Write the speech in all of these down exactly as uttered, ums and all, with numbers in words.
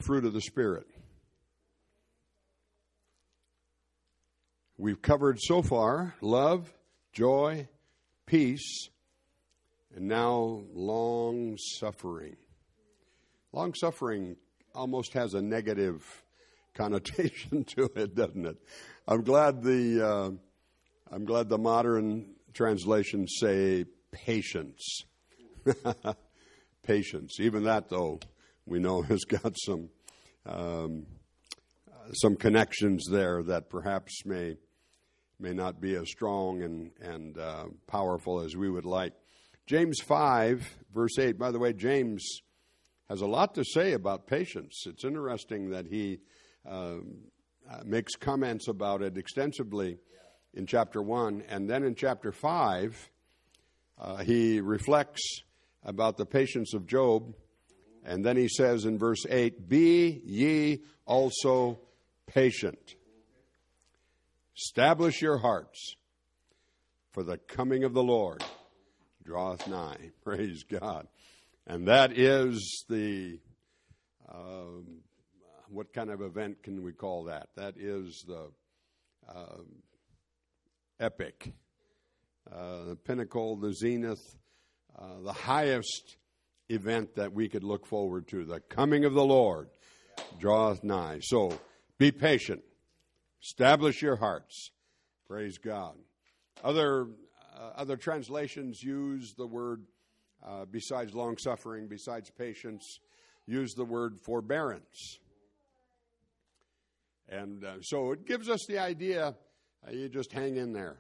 fruit of the Spirit. We've covered so far love, joy, peace, and now long-suffering. Long-suffering almost has a negative connotation to it, doesn't it? I'm glad the uh, I'm glad the modern translations say patience. Patience. Even that, though, we know has got some um, some connections there that perhaps may may not be as strong and and uh, powerful as we would like. James five, verse eight. By the way, James has a lot to say about patience. It's interesting that he uh, makes comments about it extensively in chapter one, and then in chapter five, uh, he reflects about the patience of Job, and then he says in verse eight, "Be ye also patient. Establish your hearts, for the coming of the Lord draweth nigh." Praise God. And that is the, um, what kind of event can we call that? That is the uh, epic, uh, the pinnacle, the zenith, uh, the highest event that we could look forward to. The coming of the Lord draweth nigh. So be patient. Establish your hearts. Praise God. Other uh, other translations use the word, uh, besides long-suffering, besides patience, use the word forbearance. And uh, so it gives us the idea, uh, you just hang in there.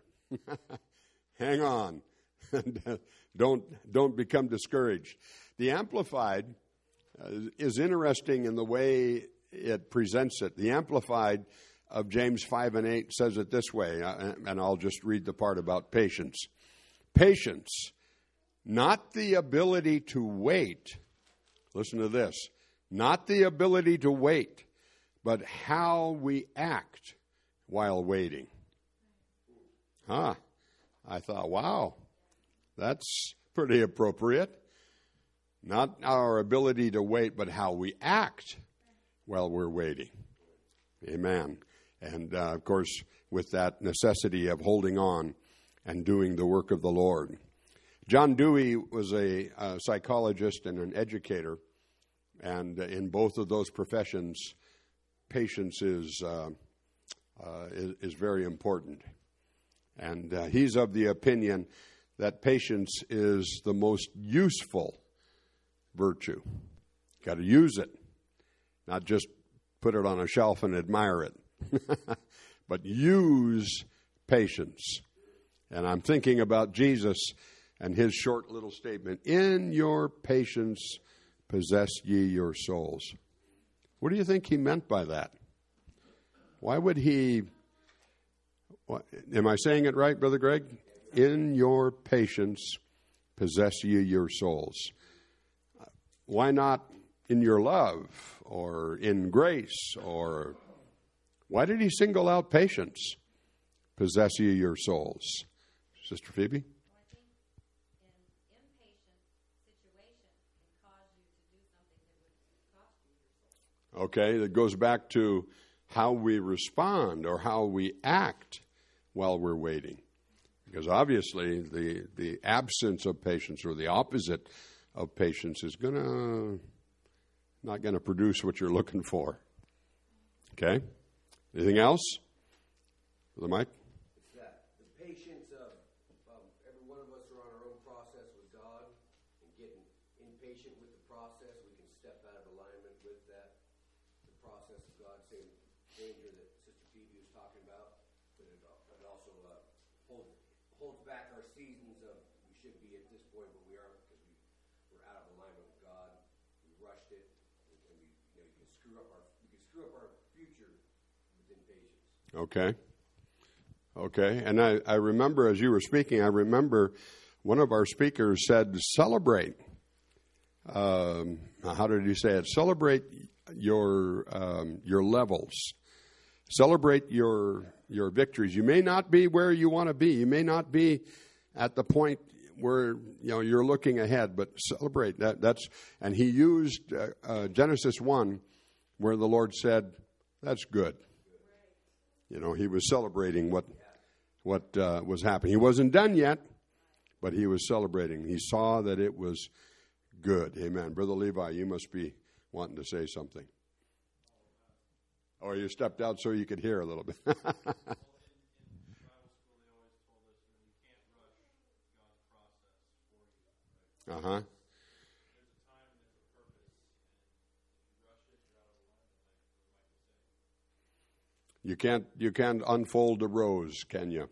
Hang on. don't, don't become discouraged. The Amplified uh, is interesting in the way it presents it. The Amplified of James five and eight says it this way, and I'll just read the part about patience. Patience, not the ability to wait. Listen to this. Not the ability to wait, but how we act while waiting. Huh. I thought, wow, that's pretty appropriate. Not our ability to wait, but how we act while we're waiting. Amen. And, uh, of course, with that necessity of holding on and doing the work of the Lord. John Dewey was a, a psychologist and an educator, and in both of those professions, patience is uh, uh, is, is very important. And uh, he's of the opinion that patience is the most useful virtue. Got to use it, not just put it on a shelf and admire it. But use patience. And I'm thinking about Jesus and his short little statement, "In your patience possess ye your souls." What do you think he meant by that? Why would he, what, am I saying it right, Brother Greg? In your patience possess ye your souls. Why not in your love or in grace? Or why did he single out patience? Possess ye your souls. Sister Phoebe? Well, I think an impatient situation can cause you to do something that would cost you your soul. Okay, that goes back to how we respond or how we act while we're waiting. Because obviously the, the absence of patience or the opposite of patience is gonna not going to produce what you're looking for. Okay? Anything else? The mic? It's that. The patience of um, every one of us are on our own process with God, and getting impatient with the process, we can step out of alignment with that. The process of God, same danger that Sister Phoebe was talking about, but it, it also uh, holds, holds back our seasons of we should be at this point, but we aren't because we, we're out of alignment with God. We rushed it, and we, you know, you can screw up our we can screw up our future with impatience. Okay. Okay. And I, I remember as you were speaking, I remember one of our speakers said, celebrate. Um, how did he say it? Celebrate your um, your levels. Celebrate your your victories. You may not be where you want to be. You may not be at the point where you know you're looking ahead, but celebrate that. That's and he used uh, uh, Genesis one where the Lord said, that's good. You know, he was celebrating what what uh, was happening. He wasn't done yet, but he was celebrating. He saw that it was good. Amen. Brother Levi, you must be wanting to say something. Or you stepped out so you could hear a little bit. Uh-huh. You can't you can't unfold a rose, can you?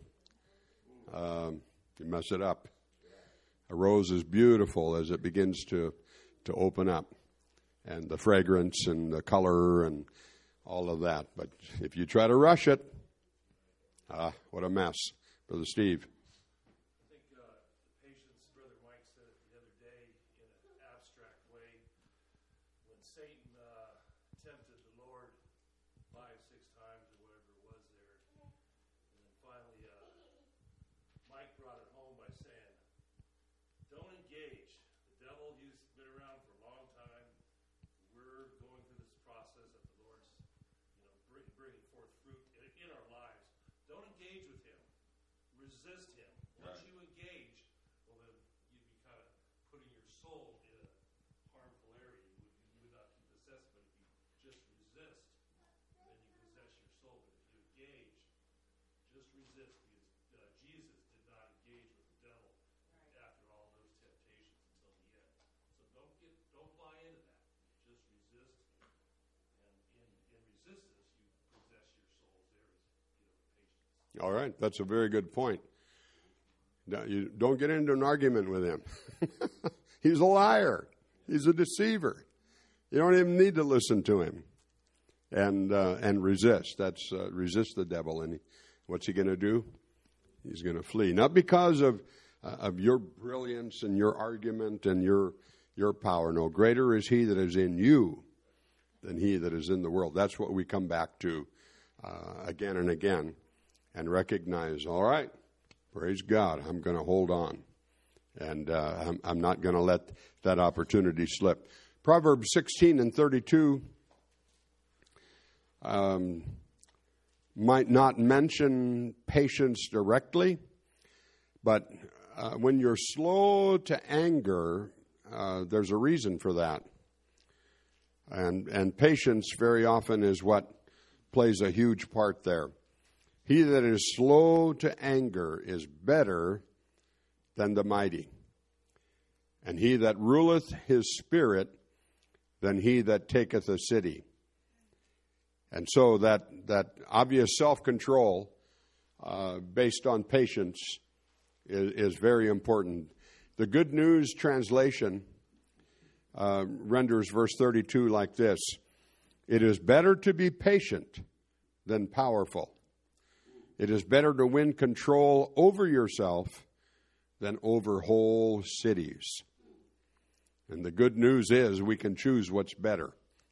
Um, you mess it up. A rose is beautiful as it begins to to open up, and the fragrance and the color and all of that. But if you try to rush it, ah, what a mess, Brother Steve. I think uh, the patience, Brother Mike said it the other day in an abstract way. When Satan uh, tempted the Lord five, six times or whatever it was there, and then finally uh, Mike brought it home by saying, don't engage. The devil, he's been around for a long time. We're going through this process that the Lord's, you know, bring, bringing forth fruit in, in our lives. Don't engage with him. Resist him. Once you engage, well then you'd be kind of putting your soul in a harmful area. You would, you would not be possessed, but if you just resist, then you possess your soul. But if you engage, just resist, because uh, Jesus did not engage with the devil after all those temptations until the end. So don't get, don't buy into that. Just resist, and in, in resistance, you possess your soul's areas, you know, patience. All right, that's a very good point. Now, you don't get into an argument with him. He's a liar. He's a deceiver. You don't even need to listen to him, and uh, and resist. That's uh, resist the devil, and he, what's he going to do? He's going to flee, not because of uh, of your brilliance and your argument and your your power. No, greater is he that is in you than he that is in the world. That's what we come back to uh, again and again, and recognize. All right. Praise God, I'm going to hold on, and uh, I'm, I'm not going to let that opportunity slip. Proverbs sixteen and thirty-two um, might not mention patience directly, but uh, when you're slow to anger, uh, there's a reason for that. And, and patience very often is what plays a huge part there. He that is slow to anger is better than the mighty, and he that ruleth his spirit than he that taketh a city. And so that, that obvious self-control uh, based on patience is, is very important. The Good News translation uh, renders verse thirty-two like this: it is better to be patient than powerful. It is better to win control over yourself than over whole cities. And the good news is we can choose what's better.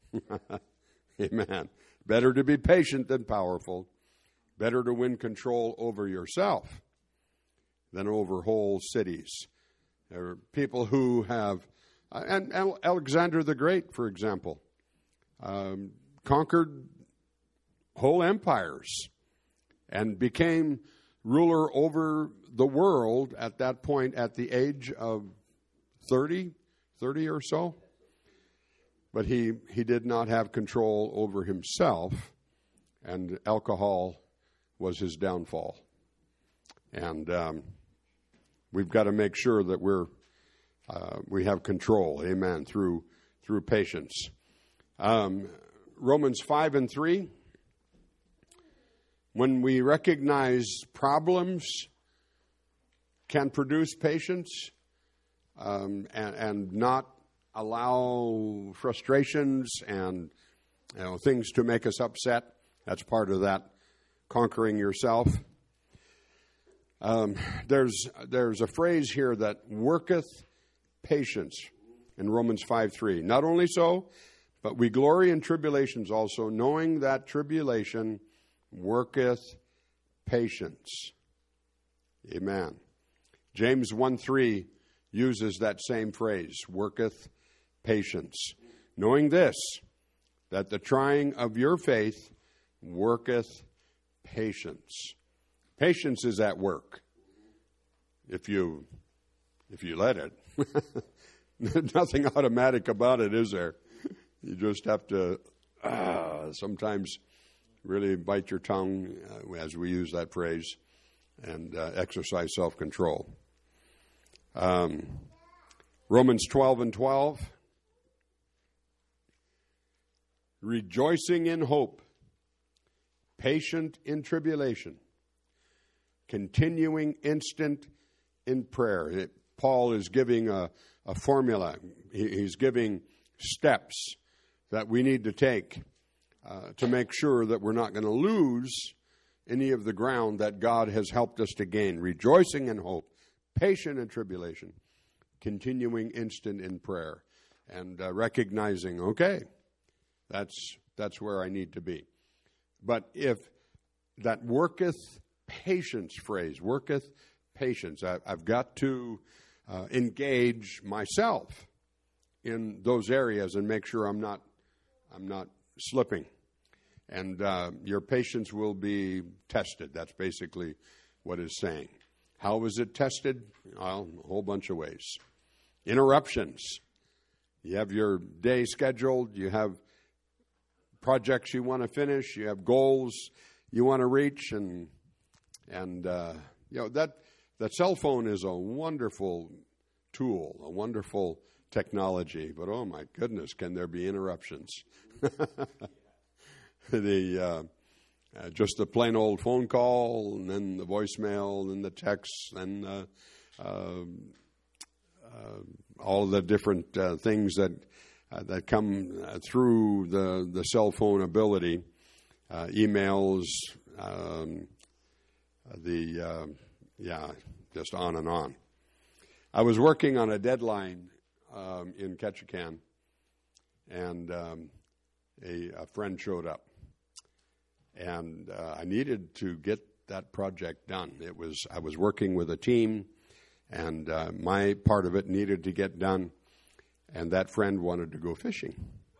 Amen. Better to be patient than powerful. Better to win control over yourself than over whole cities. There are people who have, and Alexander the Great, for example, um, conquered whole empires and became ruler over the world at that point at the age of thirty, thirty or so. But he, he did not have control over himself, and alcohol was his downfall. And um, we've got to make sure that we're uh, we have control, amen, through through patience. Um, Romans five and three. When we recognize problems can produce patience um, and, and not allow frustrations and you know, things to make us upset, that's part of that conquering yourself. Um, there's there's a phrase here that worketh patience in Romans five three. Not only so, but we glory in tribulations also, knowing that tribulation worketh patience. Amen. James one three uses that same phrase, worketh patience. Knowing this, that the trying of your faith worketh patience. Patience is at work. If you, if you let it. There's nothing automatic about it, is there? You just have to uh, sometimes really bite your tongue, uh, as we use that phrase, and uh, exercise self-control. Um, Romans twelve and twelve. Rejoicing in hope, patient in tribulation, continuing instant in prayer. It, Paul is giving a, a formula. He, he's giving steps that we need to take uh, to make sure that we're not going to lose any of the ground that God has helped us to gain. Rejoicing in hope, patient in tribulation, continuing instant in prayer, and uh, recognizing, okay, that's that's where I need to be. But if that worketh patience phrase, worketh patience, I, I've got to uh, engage myself in those areas and make sure I'm not I'm not slipping. And uh, your patience will be tested. That's basically what it's saying. How is it tested? Well, a whole bunch of ways. Interruptions. You have your day scheduled. You have projects you want to finish. You have goals you want to reach. And, and uh, you know, that, that cell phone is a wonderful tool, a wonderful technology. But, oh, my goodness, can there be interruptions? the uh, uh, just the plain old phone call, and then the voicemail, and the text, and uh, uh, uh, all the different uh, things that uh, that come uh, through the the cell phone ability, uh, emails, um, the uh, yeah, just on and on. I was working on a deadline um, in Ketchikan, and um, a, a friend showed up. And uh, I needed to get that project done. It was I was working with a team, and uh, my part of it needed to get done, and that friend wanted to go fishing.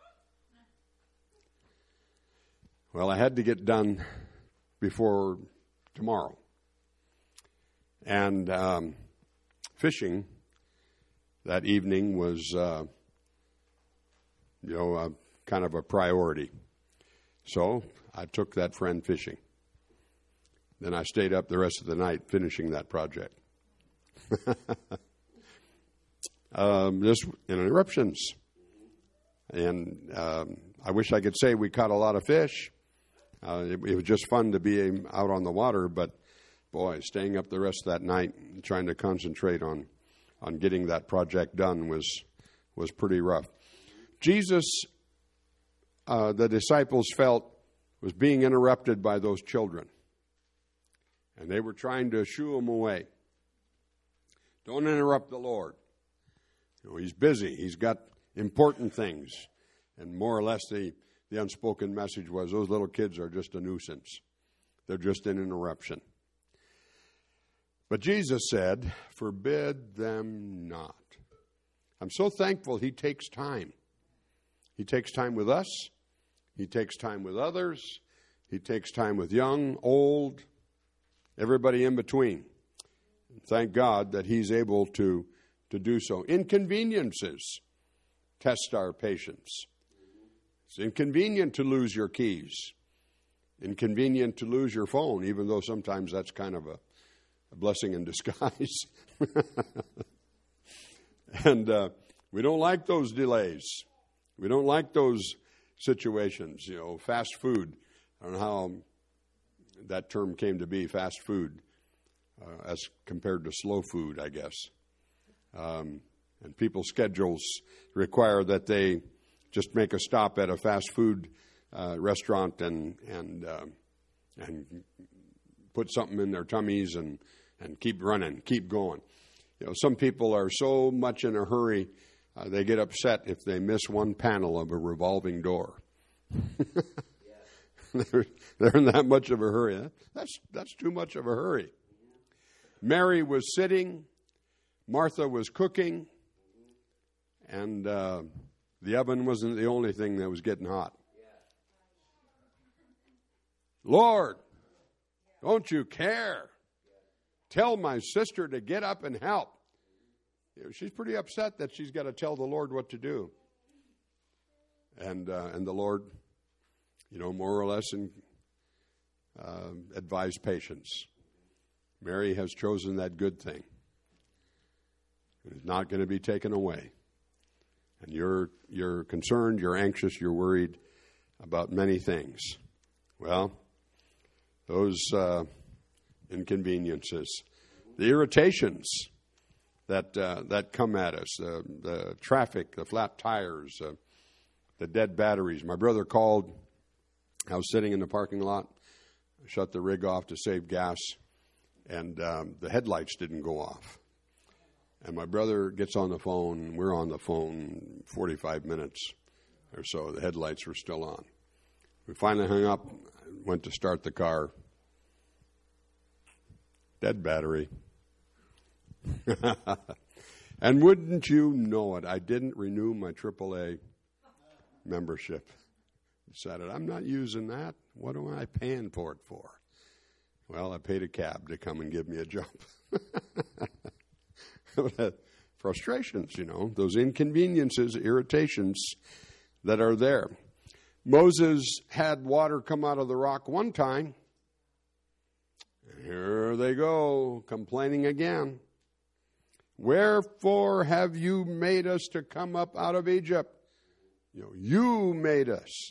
Well, I had to get done before tomorrow. And um, fishing that evening was, uh, you know, a, kind of a priority. So I took that friend fishing. Then I stayed up the rest of the night finishing that project. um, just interruptions. And um, I wish I could say we caught a lot of fish. Uh, it, it was just fun to be out on the water, but boy, staying up the rest of that night and trying to concentrate on, on getting that project done was was pretty rough. Jesus, uh, the disciples felt, was being interrupted by those children. And they were trying to shoo him away. Don't interrupt the Lord. You know, he's busy. He's got important things. And more or less the, the unspoken message was those little kids are just a nuisance. They're just an interruption. But Jesus said, forbid them not. I'm so thankful he takes time. He takes time with us. He takes time with others. He takes time with young, old, everybody in between. Thank God that he's able to, to do so. Inconveniences test our patience. It's inconvenient to lose your keys. Inconvenient to lose your phone, even though sometimes that's kind of a, a blessing in disguise. and uh, we don't like those delays. We don't like those situations, you know, fast food. I don't know how that term came to be, fast food, uh, as compared to slow food, I guess. Um, and people's schedules require that they just make a stop at a fast food uh, restaurant and and uh, and put something in their tummies and, and keep running, keep going. You know, some people are so much in a hurry. Uh, they get upset if they miss one panel of a revolving door. they're, they're in that much of a hurry. That's, that's too much of a hurry. Mary was sitting. Martha was cooking. And uh, the oven wasn't the only thing that was getting hot. Lord, don't you care? Tell my sister to get up and help. You know, she's pretty upset that she's got to tell the Lord what to do. And uh, and the Lord, you know, more or less in, uh, advised patience. Mary has chosen that good thing. It's not going to be taken away. And you're you're concerned, you're anxious, you're worried about many things. Well, those uh, inconveniences, the irritations that uh, that come at us, uh, the traffic, the flat tires, uh, the dead batteries. My brother called. I was sitting in the parking lot, shut the rig off to save gas, and um, the headlights didn't go off. And my brother gets on the phone. We're on the phone forty-five minutes or so. The headlights were still on. We finally hung up, went to start the car. Dead battery. And wouldn't you know it, I didn't renew my triple A membership. Decided, I'm not using that. What am I paying for it for? Well, I paid a cab to come and give me a jump. Frustrations, you know, those inconveniences, irritations that are there. Moses had water come out of the rock one time. Here they go, complaining again. Wherefore have you made us to come up out of Egypt? You know, you made us.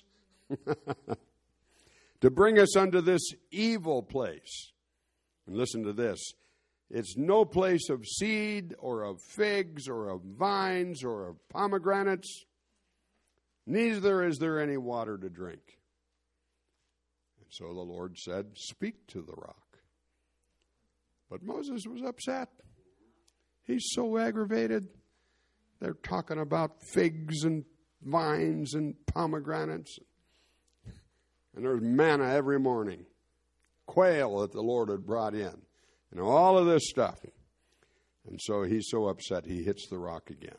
To bring us unto this evil place. And listen to this. It's no place of seed or of figs or of vines or of pomegranates. Neither is there any water to drink. And so the Lord said, speak to the rock. But Moses was upset. He's so aggravated. They're talking about figs and vines and pomegranates. And there's manna every morning. Quail that the Lord had brought in. You know, all of this stuff. And so he's so upset he hits the rock again.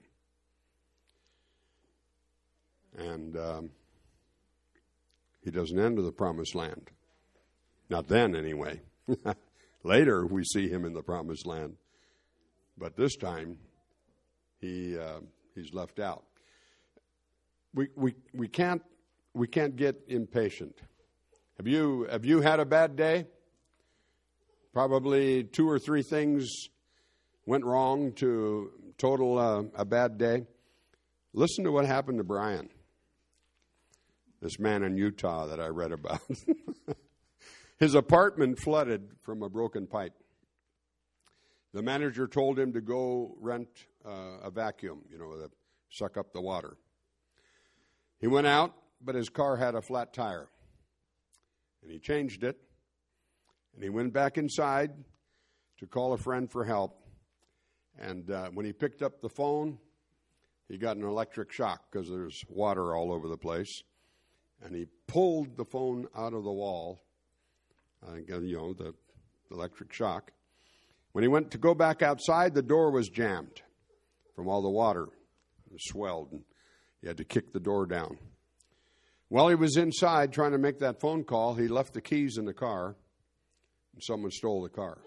And um, he doesn't enter the promised land. Not then, anyway. Later, we see him in the promised land. But this time, he uh, he's left out. We we we can't we can't get impatient. Have you have you had a bad day? Probably two or three things went wrong to total uh, a bad day. Listen to what happened to Brian, this man in Utah that I read about. His apartment flooded from a broken pipe. The manager told him to go rent uh, a vacuum, you know, to suck up the water. He went out, but his car had a flat tire. And he changed it. And he went back inside to call a friend for help. And uh, when he picked up the phone, he got an electric shock because there's water all over the place. And he pulled the phone out of the wall, uh, you know, the electric shock. When he went to go back outside, the door was jammed from all the water. It was swelled, and he had to kick the door down. While he was inside trying to make that phone call, he left the keys in the car, and someone stole the car.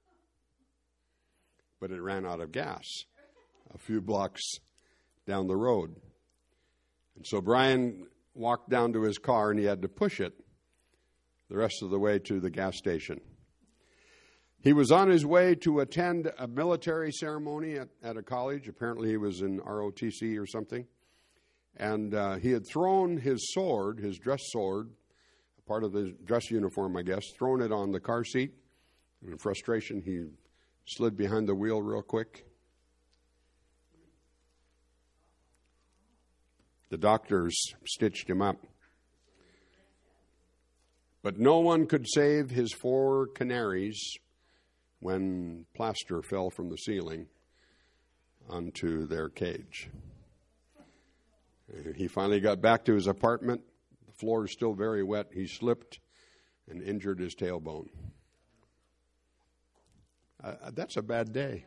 But it ran out of gas a few blocks down the road. And so Brian walked down to his car, and he had to push it the rest of the way to the gas station. He was on his way to attend a military ceremony at, at a college. Apparently he was in R O T C or something. And uh, he had thrown his sword, his dress sword, part of his dress uniform, I guess, thrown it on the car seat. In frustration, he slid behind the wheel real quick. The doctors stitched him up. But no one could save his four canaries when plaster fell from the ceiling onto their cage. He finally got back to his apartment. The floor is still very wet. He slipped and injured his tailbone. Uh, that's a bad day.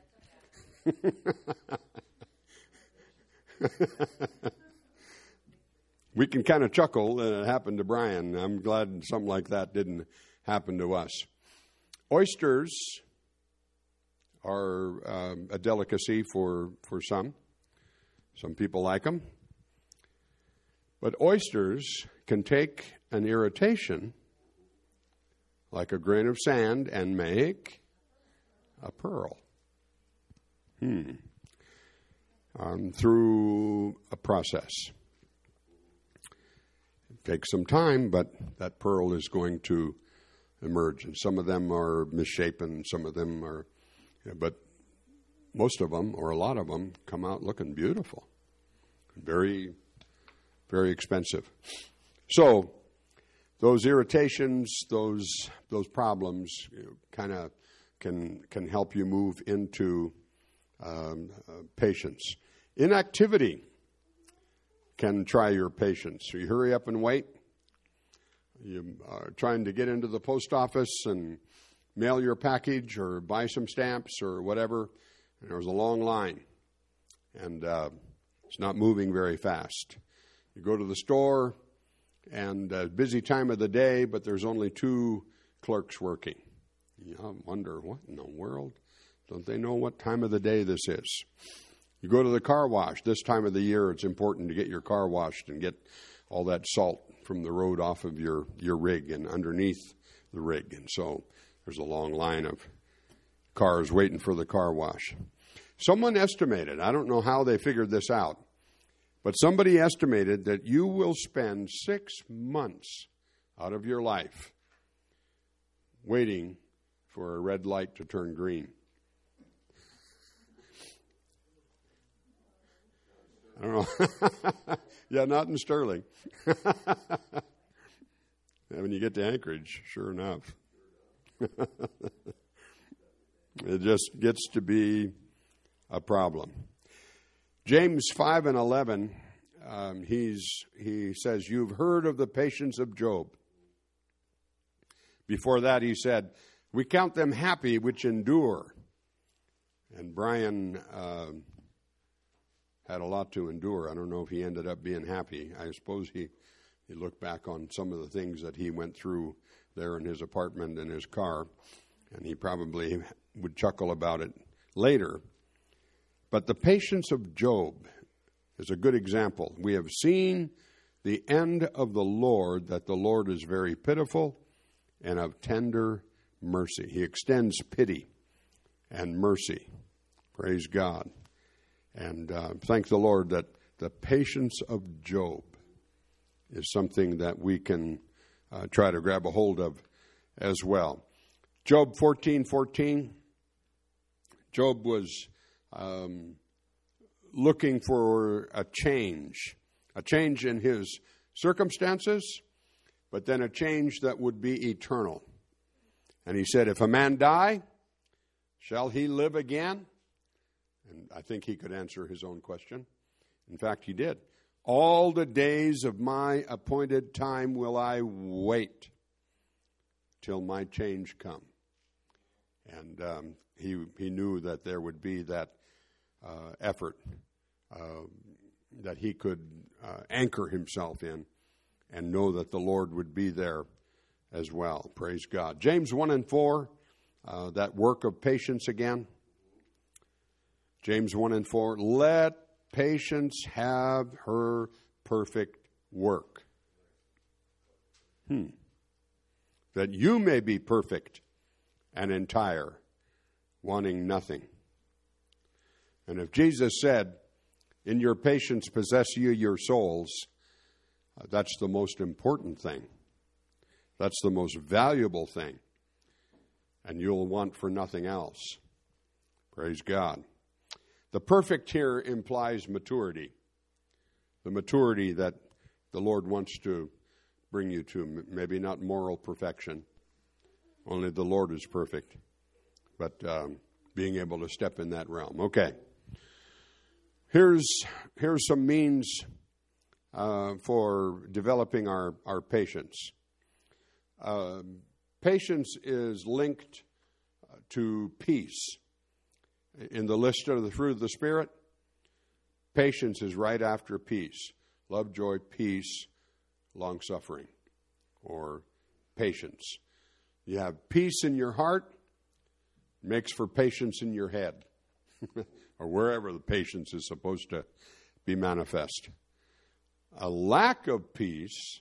We can kind of chuckle that it happened to Brian. I'm glad something like that didn't happen to us. Oysters are um, a delicacy for, for some. Some people like them. But oysters can take an irritation like a grain of sand and make a pearl. Hmm. Um, through a process. It takes some time, but that pearl is going to emerge. And some of them are misshapen, some of them are, but most of them, or a lot of them, come out looking beautiful. Very, very expensive. So, those irritations, those those problems, you know, kind of can can help you move into um, uh, patience. Inactivity can try your patience. You hurry up and wait. You are trying to get into the post office and mail your package or buy some stamps or whatever, and there's a long line, and uh, it's not moving very fast. You go to the store, and a busy time of the day, but there's only two clerks working. You know, I wonder, what in the world? Don't they know what time of the day this is? You go to the car wash. This time of the year, it's important to get your car washed and get all that salt from the road off of your, your rig and underneath the rig. And so there's a long line of cars waiting for the car wash. Someone estimated, I don't know how they figured this out, but somebody estimated that you will spend six months out of your life waiting for a red light to turn green. I don't know. Yeah, not in Sterling. When you get to Anchorage, sure enough. It just gets to be a problem. James five and eleven, um, he's, he says, you've heard of the patience of Job. Before that, he said, we count them happy which endure. And Brian uh, had a lot to endure. I don't know if he ended up being happy. I suppose he, he looked back on some of the things that he went through there in his apartment and his car, and he probably would chuckle about it later. But the patience of Job is a good example. We have seen the end of the Lord, that the Lord is very pitiful and of tender mercy. He extends pity and mercy. Praise God. And uh, thank the Lord that the patience of Job is something that we can uh, try to grab a hold of as well. Job fourteen fourteen. Job was um, looking for a change, a change in his circumstances, but then a change that would be eternal. And he said, if a man die, shall he live again? And I think he could answer his own question. In fact, he did. All the days of my appointed time will I wait till my change come. And um, he he knew that there would be that uh, effort uh, that he could uh, anchor himself in and know that the Lord would be there as well. Praise God. James one and four, uh, that work of patience again. James one and four, let patience have her perfect work. Hmm. That you may be perfect and entire, wanting nothing. And if Jesus said, in your patience possess you your souls, uh, that's the most important thing. That's the most valuable thing. And you'll want for nothing else. Praise God. The perfect here implies maturity. The maturity that the Lord wants to bring you to. Maybe not moral perfection. Only the Lord is perfect. But um, being able to step in that realm. Okay. Here's, here's some means uh, for developing our, our patience. Uh, patience is linked to peace. In the list of the fruit of the Spirit, patience is right after peace. Love, joy, peace, long-suffering, or patience. You have peace in your heart, makes for patience in your head, or wherever the patience is supposed to be manifest. A lack of peace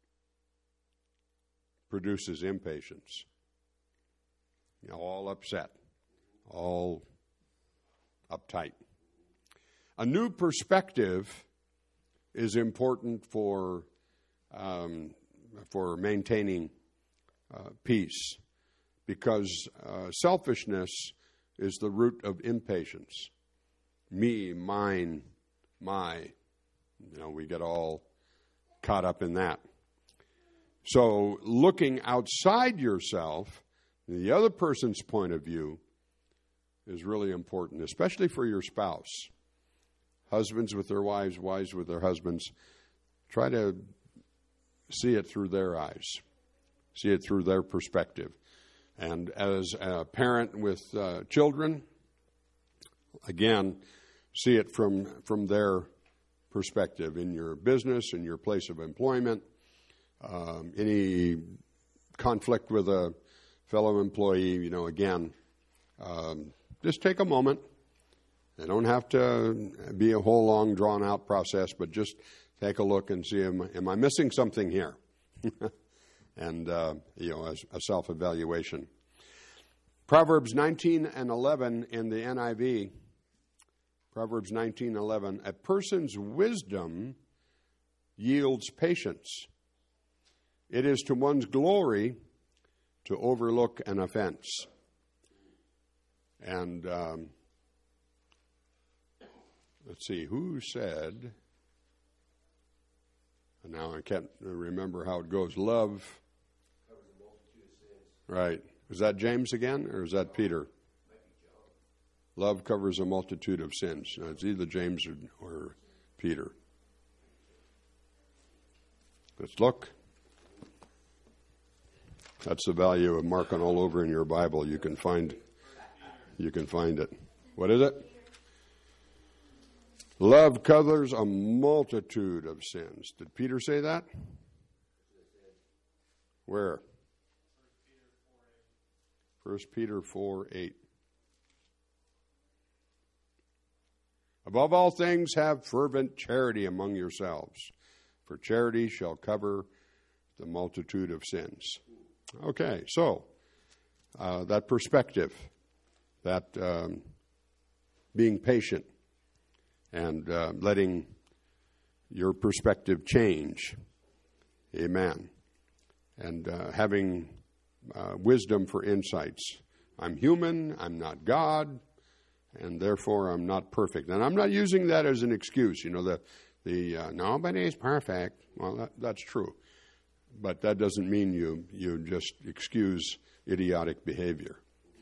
produces impatience. You know, all upset, all uptight. A new perspective is important for um, for maintaining uh, peace, because uh, selfishness is the root of impatience. Me, mine, my. You know, we get all caught up in that. So looking outside yourself, the other person's point of view, is really important, especially for your spouse. Husbands with their wives, wives with their husbands. Try to see it through their eyes. See it through their perspective. And as a parent with uh, children, again, see it from, from their perspective in your business, in your place of employment, um, any conflict with a fellow employee, you know, again, um, just take a moment. They don't have to be a whole long drawn-out process, but just take a look and see, am, am I missing something here? and, uh, you know, a, a self-evaluation. Proverbs nineteen and eleven in the N I V, Proverbs nineteen eleven, a person's wisdom yields patience. It is to one's glory to overlook an offense. And um, let's see, who said, now I can't remember how it goes, love. Covers a multitude of sins. Right. Is that James again, or is that Peter? Love covers a multitude of sins. Now, it's either James or, or Peter. Let's look. That's the value of marking all over in your Bible. You can find, you can find it. What is it? Love covers a multitude of sins. Did Peter say that? Where? First Peter four eight. Above all things, have fervent charity among yourselves, for charity shall cover the multitude of sins. Okay, so uh, that perspective, that um, being patient and uh, letting your perspective change. Amen. And uh, having uh, wisdom for insights. I'm human, I'm not God, and therefore I'm not perfect. And I'm not using that as an excuse. You know, the, the uh, nobody is perfect. Well, that, that's true. But that doesn't mean you, you just excuse idiotic behavior.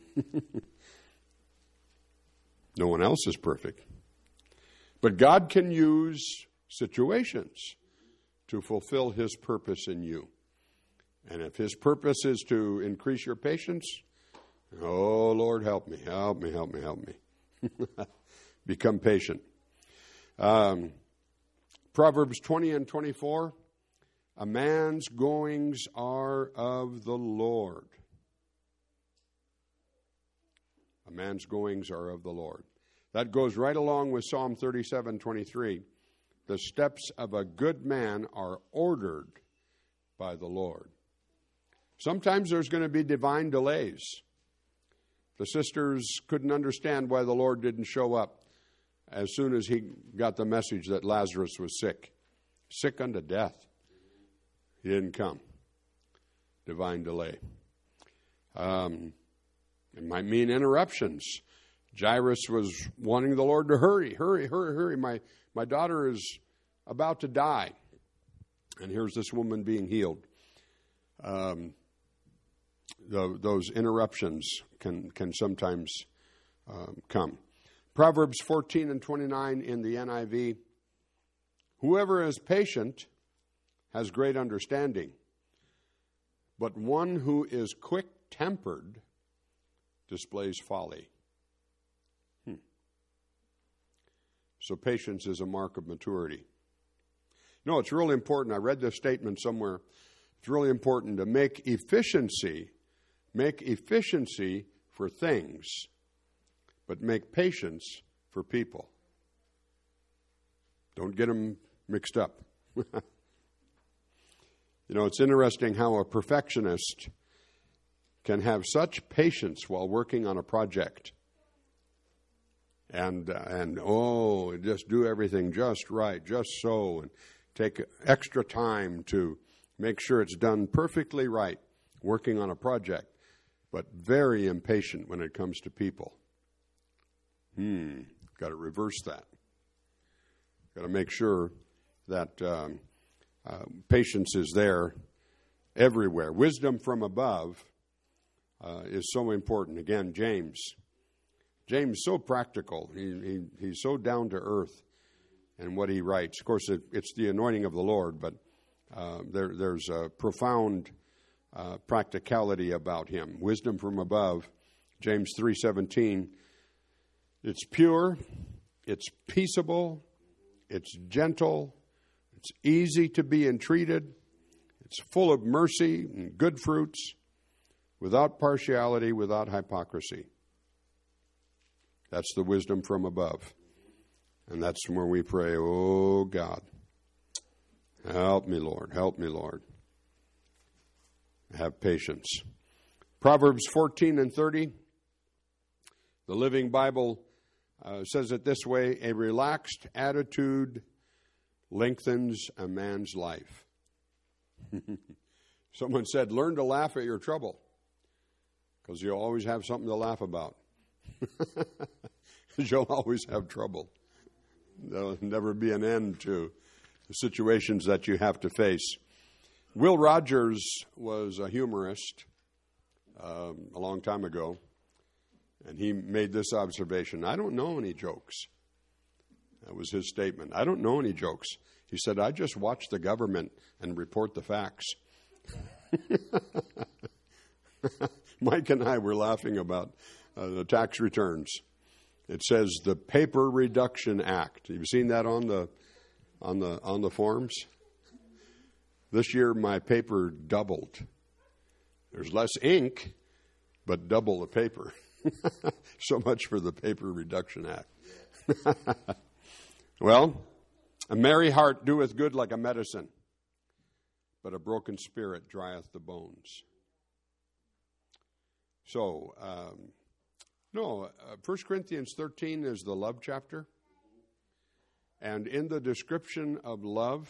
No one else is perfect. But God can use situations to fulfill His purpose in you. And if His purpose is to increase your patience, oh, Lord, help me, help me, help me, help me. Become patient. Um, Proverbs twenty and twenty-four, a man's goings are of the Lord. A man's goings are of the Lord. That goes right along with Psalm thirty-seven twenty-three. The steps of a good man are ordered by the Lord. Sometimes there's going to be divine delays. The sisters couldn't understand why the Lord didn't show up as soon as He got the message that Lazarus was sick. Sick unto death. He didn't come. Divine delay. Um, it might mean interruptions. Jairus was wanting the Lord to hurry, hurry, hurry, hurry. My, my daughter is about to die. And here's this woman being healed. Um, the, those interruptions can, can sometimes um, come. Proverbs fourteen and twenty-nine in the N I V. Whoever is patient has great understanding, but one who is quick-tempered displays folly. Hmm. So patience is a mark of maturity. No, it's really important. I read this statement somewhere. It's really important to make efficiency, make efficiency for things, but make patience for people. Don't get them mixed up. You know, it's interesting how a perfectionist can have such patience while working on a project. And, uh, and oh, just do everything just right, just so, and take extra time to make sure it's done perfectly right, working on a project, but very impatient when it comes to people. Hmm, got to reverse that. Got to make sure that um, uh, patience is there everywhere. Wisdom from above uh, is so important. Again, James. James is so practical. He, he, he's so down to earth in what he writes. Of course, it, it's the anointing of the Lord, but uh, there, there's a profound uh, practicality about him. Wisdom from above, James three seventeen. It's pure, it's peaceable, it's gentle, it's easy to be entreated, it's full of mercy and good fruits, without partiality, without hypocrisy. That's the wisdom from above. And that's where we pray, oh God, help me, Lord, help me, Lord. Have patience. Proverbs fourteen and thirty, the Living Bible uh, says it this way: a relaxed attitude lengthens a man's life. Someone said, learn to laugh at your trouble, because you'll always have something to laugh about. You'll always have trouble. There'll never be an end to the situations that you have to face. Will Rogers was a humorist um, a long time ago, and he made this observation: I don't know any jokes. That was his statement. I don't know any jokes. He said, I just watch the government and report the facts. Mike and I were laughing about uh, the tax returns. It says the Paper Reduction Act. Have you seen that on the on the on the forms? This year my paper doubled. There's less ink, but double the paper. So much for the Paper Reduction Act. Well, a merry heart doeth good like a medicine, but a broken spirit drieth the bones. So, um, no, uh, First Corinthians thirteen is the love chapter. And in the description of love,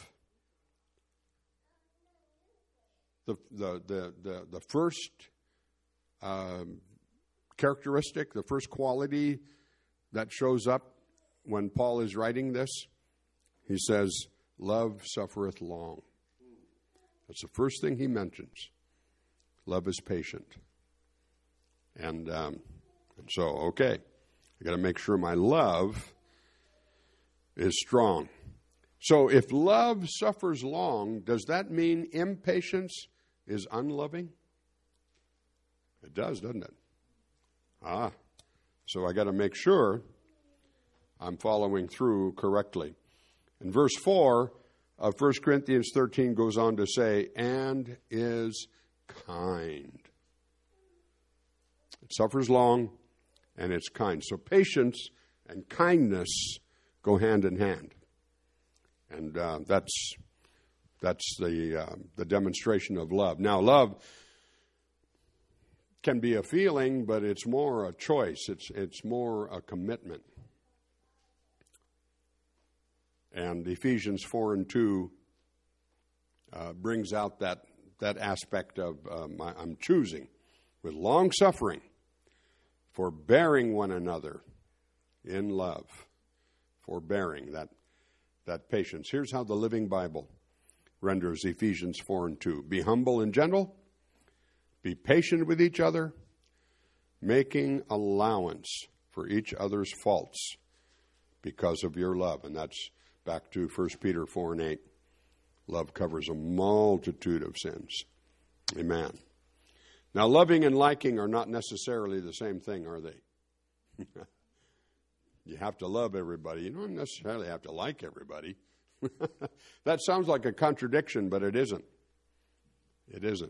the the the the, the first um, characteristic, the first quality that shows up when Paul is writing this, he says, love suffereth long. That's the first thing he mentions. Love is patient. And, um, and so, okay, I got to make sure my love is strong. So if love suffers long, does that mean impatience is unloving? It does, doesn't it? Ah, so I got to make sure I'm following through correctly. And verse four of First Corinthians thirteen goes on to say, and is kind. It suffers long, and it's kind. So patience and kindness go hand in hand. And uh, that's that's the uh, the demonstration of love. Now, love can be a feeling, but it's more a choice. It's it's more a commitment. And Ephesians four and two uh, brings out that that aspect of um, I'm choosing with long suffering, forbearing one another in love, forbearing that that patience. Here's how the Living Bible renders Ephesians four and two. Be humble and gentle. Be patient with each other, making allowance for each other's faults because of your love. And that's back to First Peter four and eight. Love covers a multitude of sins. Amen. Now, loving and liking are not necessarily the same thing, are they? You have to love everybody. You don't necessarily have to like everybody. That sounds like a contradiction, but it isn't. It isn't.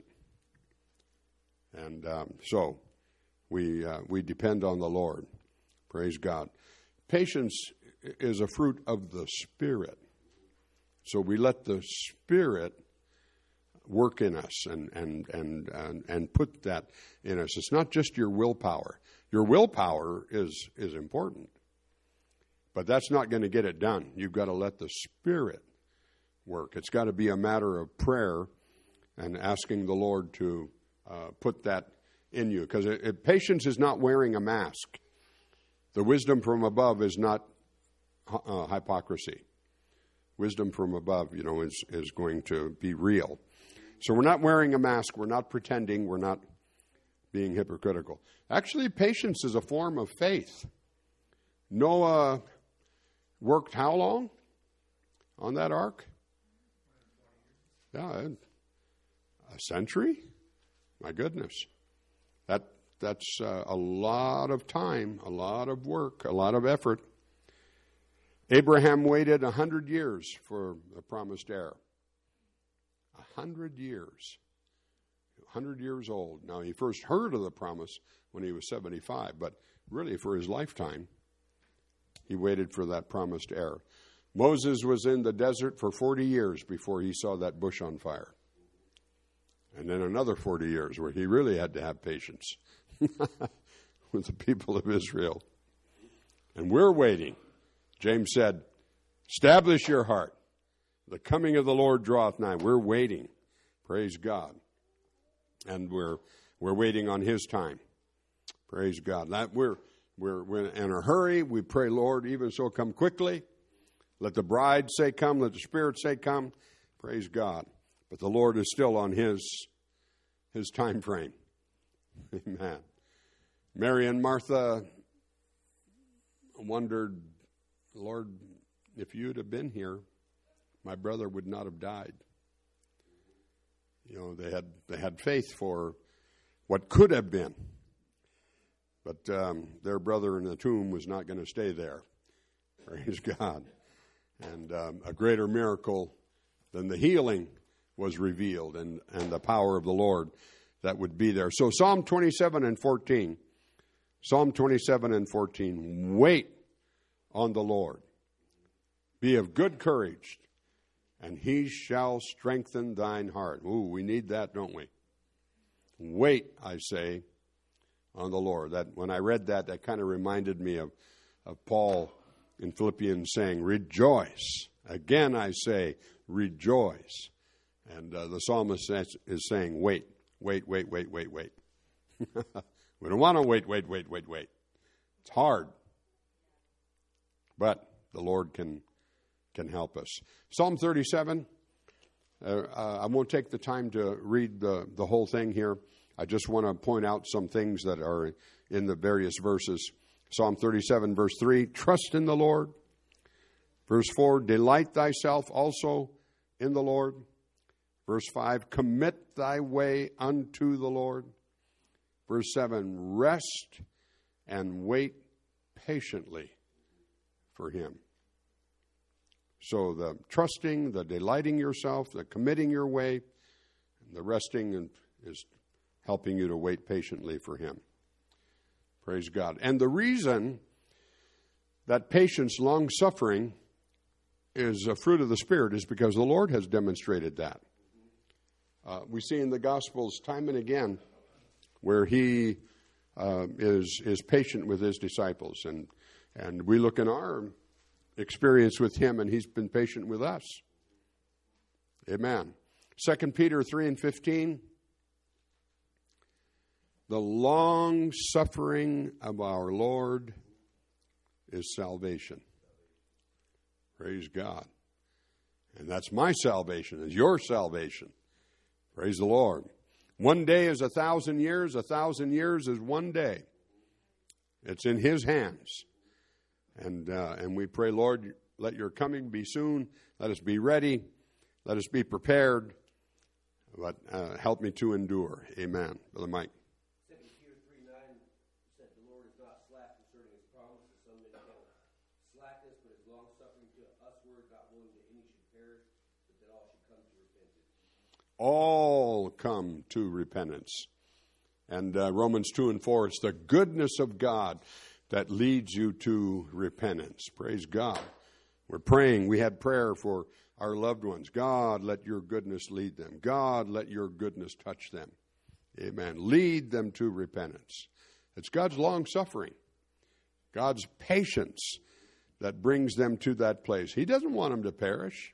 And um, so we uh, we depend on the Lord. Praise God. Patience is a fruit of the Spirit. So we let the Spirit work in us and and and and, and put that in us. It's not just your willpower. Your willpower is is important, but that's not going to get it done. You've got to let the Spirit work. It's got to be a matter of prayer and asking the Lord to uh, put that in you. Because it, it, patience is not wearing a mask. The wisdom from above is not uh, hypocrisy. Wisdom from above, you know, is, is going to be real. So we're not wearing a mask. We're not pretending. We're not being hypocritical. Actually, patience is a form of faith. Noah worked how long on that ark? Yeah, a century? My goodness. That that's uh, a lot of time, a lot of work, a lot of effort. Abraham waited a hundred years for the promised heir. A hundred years. A hundred years old. Now, he first heard of the promise when he was seventy-five, but really for his lifetime, he waited for that promised heir. Moses was in the desert for forty years before he saw that bush on fire. And then another forty years where he really had to have patience with the people of Israel. And we're waiting. James said, establish your heart. The coming of the Lord draweth nigh. We're waiting. Praise God. And we're we're waiting on his time. Praise God. That we're we're we're in a hurry. We pray, Lord, even so come quickly. Let the bride say come, let the Spirit say come. Praise God. But the Lord is still on his his time frame. Amen. Mary and Martha wondered, Lord, if you'd have been here, my brother would not have died. You know, they had they had faith for what could have been. But um, their brother in the tomb was not going to stay there. Praise God. And um, a greater miracle than the healing was revealed, and, and the power of the Lord that would be there. So Psalm twenty-seven and fourteen. Psalm twenty-seven and fourteen. Wait on the Lord. Be of good courage, and he shall strengthen thine heart. Ooh, we need that, don't we? Wait, I say, on the Lord. That when I read that, that kind of reminded me of, of Paul in Philippians saying, rejoice. Again, I say, rejoice. And uh, the psalmist is saying, wait, wait, wait, wait, wait, wait. We don't want to wait, wait, wait, wait, wait. It's hard. But the Lord can can help us. Psalm thirty-seven, uh, uh, I won't take the time to read the, the whole thing here. I just want to point out some things that are in the various verses. Psalm thirty-seven, verse three, trust in the Lord. Verse four, delight thyself also in the Lord. Verse five, commit thy way unto the Lord. Verse seven, rest and wait patiently for him. So the trusting, the delighting yourself, the committing your way, and the resting is helping you to wait patiently for him. Praise God. And the reason that patience, long-suffering, is a fruit of the Spirit is because the Lord has demonstrated that. Uh, we see in the Gospels time and again where he uh, is is patient with his disciples. And, and we look in our experience with him, and he's been patient with us. Amen. Second Peter three and fifteen. The long suffering of our Lord is salvation. Praise God. And that's my salvation, is your salvation. Praise the Lord. One day is a thousand years, a thousand years is one day. It's in his hands. And uh, and we pray, Lord, let your coming be soon. Let us be ready. Let us be prepared. But uh, help me to endure. Amen. Brother Mike. Second Peter three nine said, the Lord is not slack concerning his promise, as some men count slackness, but is long suffering to usward, not willing that any should All come to repentance. And uh, Romans two and four, it's the goodness of God that leads you to repentance. Praise God. We're praying. We had prayer for our loved ones. God, let your goodness lead them. God, let your goodness touch them. Amen. Lead them to repentance. It's God's long suffering, God's patience that brings them to that place. He doesn't want them to perish.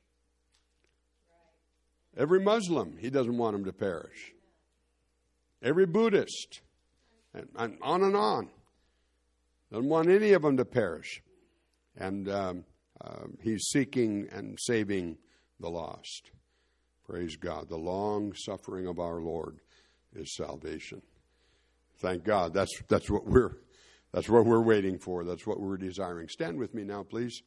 Every Muslim, he doesn't want them to perish. Every Buddhist, and, and on and on. Doesn't want any of them to perish. And um, uh, he's seeking and saving the lost. Praise God. The long suffering of our Lord is salvation. Thank God. That's that's what we're that's what we're waiting for. That's what we're desiring. Stand with me now, please.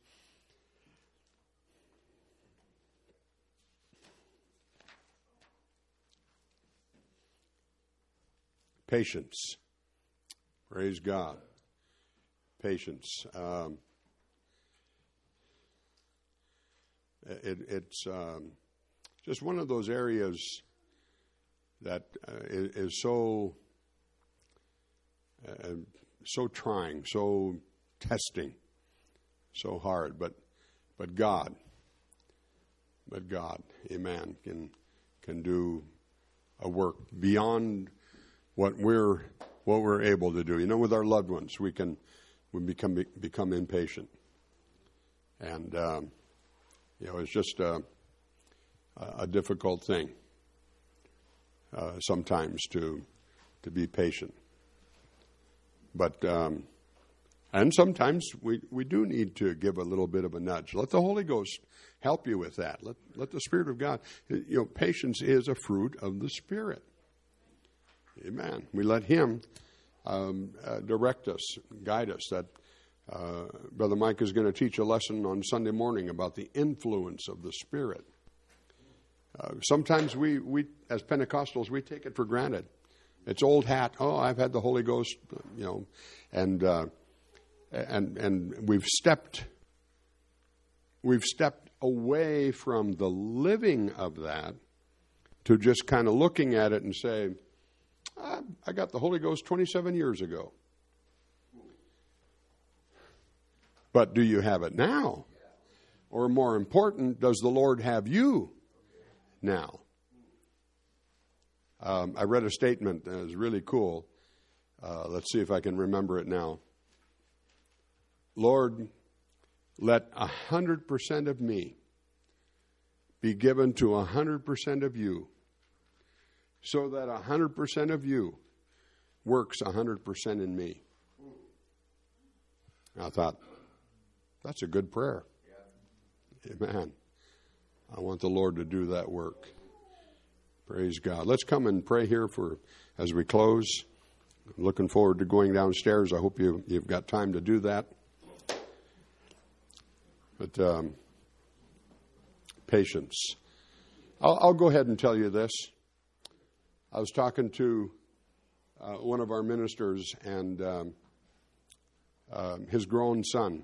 Patience. Praise God. Patience. Um, it, it's um, just one of those areas that uh, is, is so uh, so trying, so testing, so hard. But but God, but God, Amen, can can do a work beyond what we're what we're able to do. You know, with our loved ones, we can we become become impatient, and um, you know, it's just a, a difficult thing uh, sometimes to to be patient. But um, and sometimes we, we do need to give a little bit of a nudge. Let the Holy Ghost help you with that. Let let the Spirit of God. You know, patience is a fruit of the Spirit. Amen. We let Him um, uh, direct us, guide us. That uh, Brother Mike is going to teach a lesson on Sunday morning about the influence of the Spirit. Uh, sometimes we, we, as Pentecostals, we take it for granted. It's old hat. Oh, I've had the Holy Ghost, you know, and uh, and and we've stepped we've stepped away from the living of that to just kind of looking at it and say, I got the Holy Ghost twenty-seven years ago. But do you have it now? Or more important, does the Lord have you now? Um, I read a statement that was really cool. Uh, let's see if I can remember it now. Lord, let a hundred percent of me be given to a hundred percent of you, so that a hundred percent of you works a hundred percent in me. I thought, that's a good prayer. Amen. I want the Lord to do that work. Praise God. Let's come and pray here for as we close. I'm looking forward to going downstairs. I hope you, you've got time to do that. But um, patience. I'll, I'll go ahead and tell you this. I was talking to uh, one of our ministers and um, uh, his grown son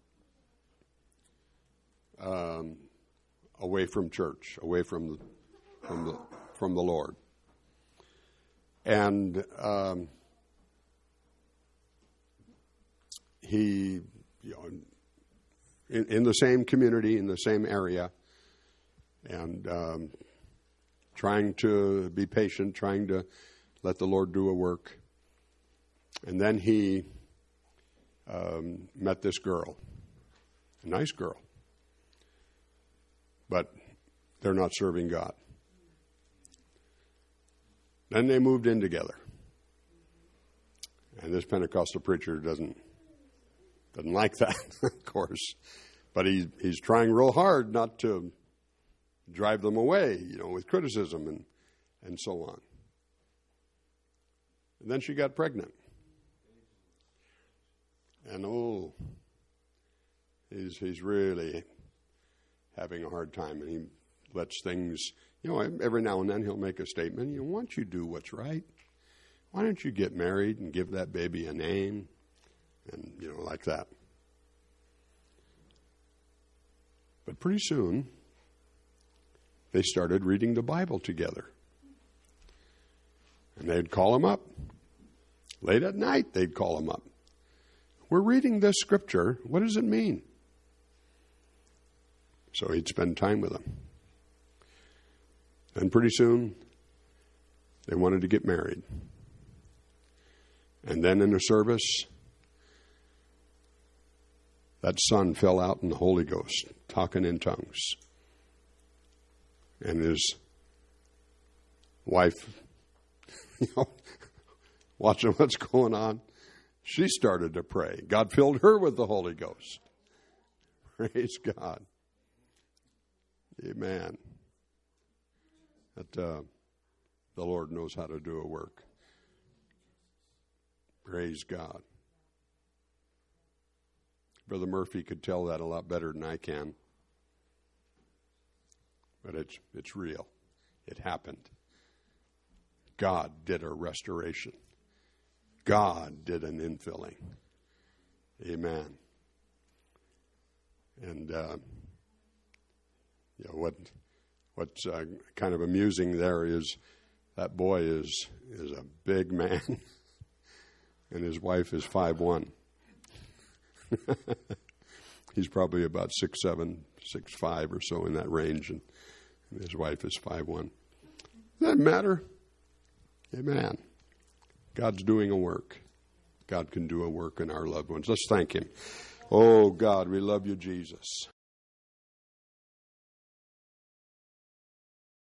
um, away from church, away from the from the from the Lord, and um, he, you know, in, in the same community, in the same area, and. Um, trying to be patient, trying to let the Lord do a work. And then he um, met this girl, a nice girl. But they're not serving God. Then they moved in together. And this Pentecostal preacher doesn't doesn't like that, of course. But he, he's trying real hard not to drive them away, you know, with criticism and, and so on. And then she got pregnant. And oh, he's he's really having a hard time. And he lets things, you know, every now and then he'll make a statement. You know, why don't you do what's right? Why don't you get married and give that baby a name? And, you know, like that. But pretty soon, they started reading the Bible together. And they'd call him up. Late at night, they'd call him up. We're reading this scripture. What does it mean? So he'd spend time with them. And pretty soon, they wanted to get married. And then in a service, that son fell out in the Holy Ghost, talking in tongues. And his wife, you know, watching what's going on, she started to pray. God filled her with the Holy Ghost. Praise God. Amen. That uh, the Lord knows how to do a work. Praise God. Brother Murphy could tell that a lot better than I can. But it's it's real. It happened. God did a restoration. God did an infilling. Amen. And uh, you know, what what's uh, kind of amusing there is that boy is is a big man, and his wife is five one. He's probably about six seven, six five or so in that range, and his wife is five one. Doesn't matter. Amen. God's doing a work. God can do a work in our loved ones. Let's thank him. Oh, God, we love you, Jesus.